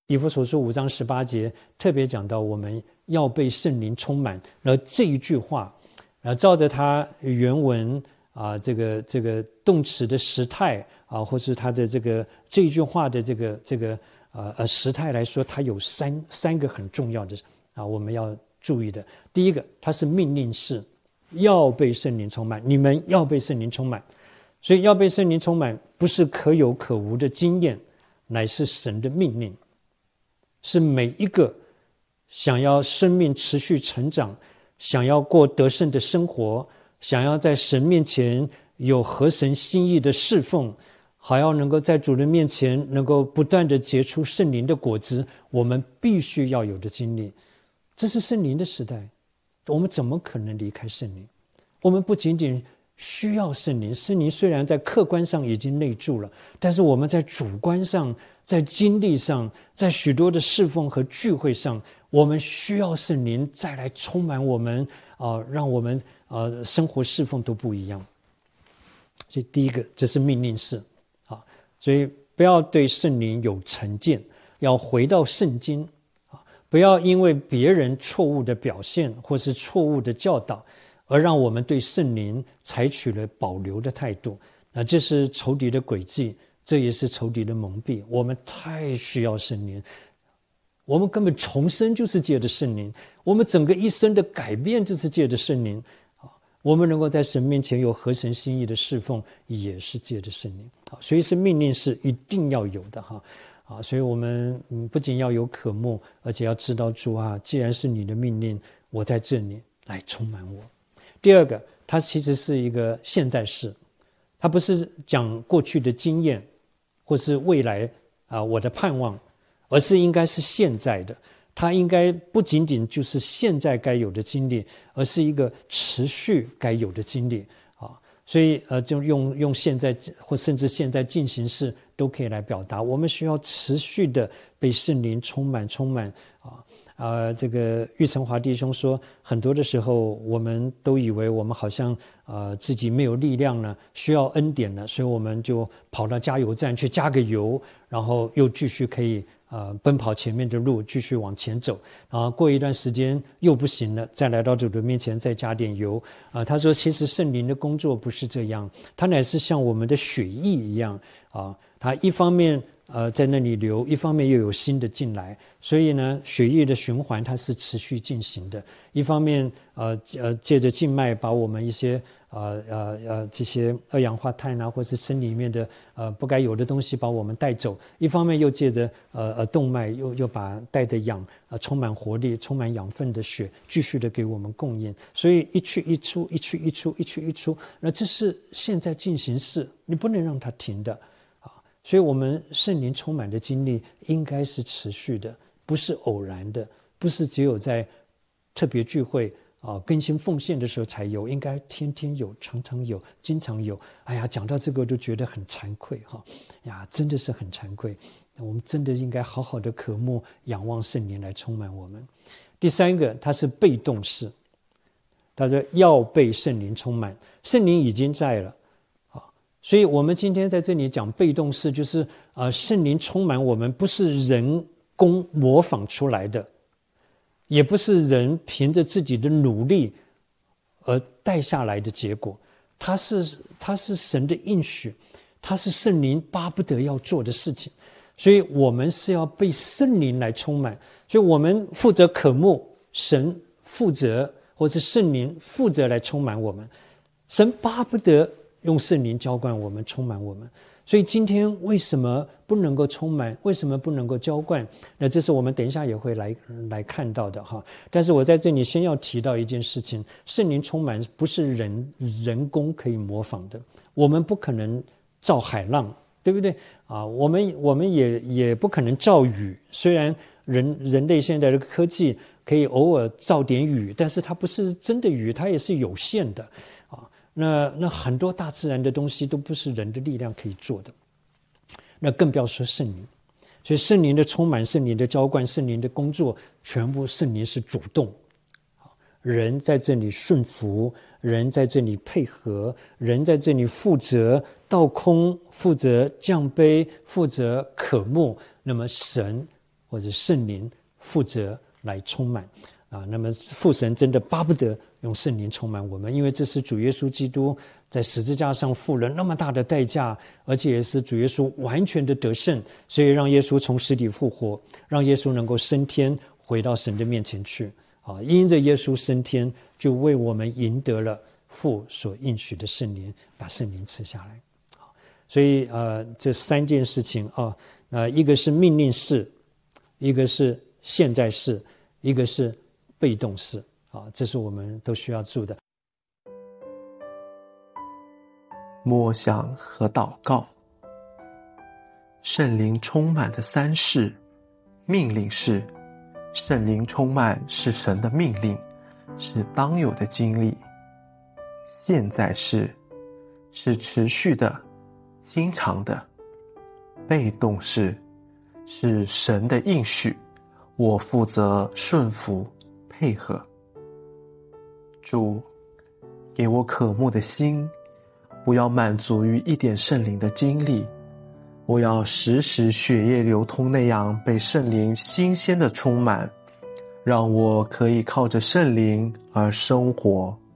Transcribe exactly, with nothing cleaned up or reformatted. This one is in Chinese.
以弗所书五章十八节特别讲到我们要被圣灵充满，而这一句话，然后照着它原文啊，这个这个动词的时态啊，或是它的这个这一句话的这个这个呃呃时态来说，它有三三个很重要的啊，我们要注意的。第一个，它是命令式，要被圣灵充满，你们要被圣灵充满，所以要被圣灵充满，不是可有可无的经验，乃是神的命令。是每一个想要生命持续成长，想要过得胜的生活，想要在神面前有合神心意的侍奉，还要能够在主人面前能够不断的结出圣灵的果子，我们必须要有的经历。这是圣灵的时代，我们怎么可能离开圣灵？我们不仅仅需要圣灵，圣灵虽然在客观上已经内住了，但是我们在主观上，在经历上，在许多的侍奉和聚会上，我们需要圣灵再来充满我们啊、呃，让我们呃生活侍奉都不一样。所以第一个，这是命令式啊，所以不要对圣灵有成见，要回到圣经啊，不要因为别人错误的表现或是错误的教导，而让我们对圣灵采取了保留的态度。那这是仇敌的诡计，这也是仇敌的蒙蔽。我们太需要圣灵，我们根本重生就是借着圣灵，我们整个一生的改变就是借着圣灵，我们能够在神面前有合神心意的侍奉，也是借着圣灵。所以是命令是一定要有的哈。啊，所以我们不仅要有渴慕，而且要知道主啊，既然是你的命令，我在这里来充满我。第二个，它其实是一个现在式，它不是讲过去的经验或是未来啊我的盼望，而是应该是现在的。它应该不仅仅就是现在该有的经历，而是一个持续该有的经历啊。所以呃，就用用现在或甚至现在进行式都可以来表达。我们需要持续的被圣灵充满，充满啊。呃，这个玉成华弟兄说，很多的时候我们都以为我们好像呃自己没有力量了，需要恩典了，所以我们就跑到加油站去加个油，然后又继续可以呃奔跑前面的路，继续往前走。然后过一段时间又不行了，再来到主的面前再加点油。啊、呃，他说，其实圣灵的工作不是这样，他乃是像我们的血液一样啊，他一方面呃，在那里流，一方面又有新的进来，所以呢，血液的循环它是持续进行的。一方面，呃呃，借着静脉把我们一些呃呃呃这些二氧化碳啊，或是身里面的呃不该有的东西把我们带走；一方面又借着呃呃动脉又又把带着氧呃充满活力、充满养分的血继续的给我们供应。所以一去一出，一去一出，一去一出，那这是现在进行式，你不能让它停的。所以我们圣灵充满的经历应该是持续的，不是偶然的，不是只有在特别聚会啊更新奉献的时候才有，应该天天有，常常有，经常有。哎呀，讲到这个都觉得很惭愧哈，呀，真的是很惭愧。我们真的应该好好的渴慕、仰望圣灵来充满我们。第三个，它是被动式，他说要被圣灵充满，圣灵已经在了。所以我们今天在这里讲被动式，就是呃，圣灵充满我们，不是人工模仿出来的，也不是人凭着自己的努力而带下来的结果，它是它是神的应许，它是圣灵巴不得要做的事情，所以我们是要被圣灵来充满，所以我们负责渴慕，神负责或是圣灵负责来充满我们，神巴不得用圣灵浇灌我们，充满我们。所以今天为什么不能够充满？为什么不能够浇灌？那这是我们等一下也会来来看到的哈。但是我在这里先要提到一件事情：圣灵充满不是人人工可以模仿的，我们不可能造海浪，对不对啊？我们我们也也不可能造雨。虽然人人类现在的科技可以偶尔造点雨，但是它不是真的雨，它也是有限的。那那很多大自然的东西都不是人的力量可以做的，那更不要说圣灵。所以圣灵的充满、圣灵的浇灌、圣灵的工作，全部圣灵是主动，人在这里顺服，人在这里配合，人在这里负责倒空，负责降杯，负责渴慕。那么神或者圣灵负责来充满啊。那么父神真的巴不得用圣灵充满我们，因为这是主耶稣基督在十字架上付了那么大的代价，而且也是主耶稣完全的得胜，所以让耶稣从死里复活，让耶稣能够升天回到神的面前去啊。因着耶稣升天，就为我们赢得了父所应许的圣灵，把圣灵赐下来。所以呃，这三件事情啊，呃，一个是命令式，一个是现在式，一个是被动式啊，这是我们都需要做的。 默想和祷告。圣灵充满的三式。命令式，圣灵充满是神的命令，是当有的经历。现在式，是持续的、经常的。被动式，是神的应许，我负责顺服配合。主，给我渴慕的心，不要满足于一点圣灵的经历，我要时时血液流通那样被圣灵新鲜的充满，让我可以靠着圣灵而生活。